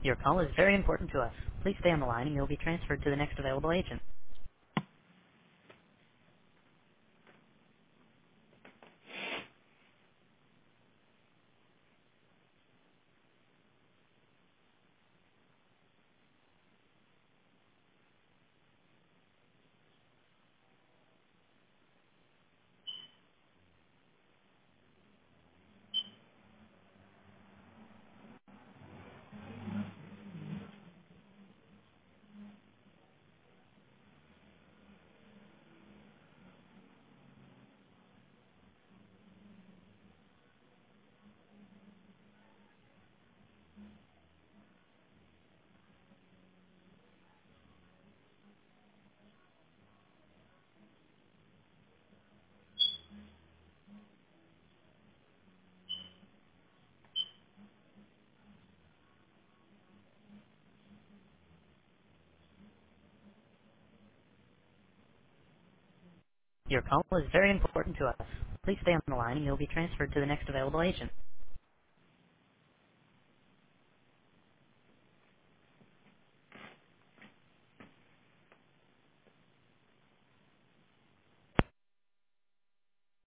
Your call is very important to us. Please stay on the line and you'll be transferred to the next available agent. Your call is very important to us. Please stay on the line and you'll be transferred to the next available agent.